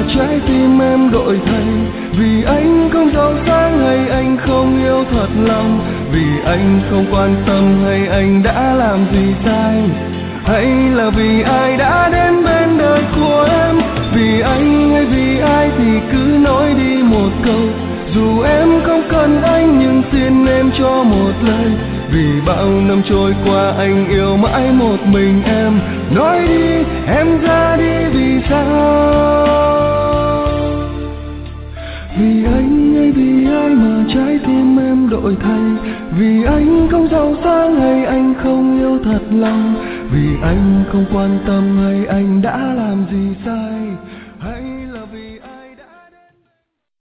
mà trái tim em đổi thay. Vì anh không giàu sang hay anh không yêu thật lòng, vì anh không quan tâm hay anh đã làm gì sai, hay là vì ai đã đến bên đời của em. Vì anh hay vì ai thì cứ nói đi một câu, dù em không cần anh nhưng xin em cho một lời. Vì bao năm trôi qua anh yêu mãi một mình em, nói đi em ra đi vì sao? Vì anh hay vì ai mà trái tim em đổi thay, vì anh không giàu sang hay anh không yêu thật lòng, vì anh không quan tâm hay anh đã làm gì sai,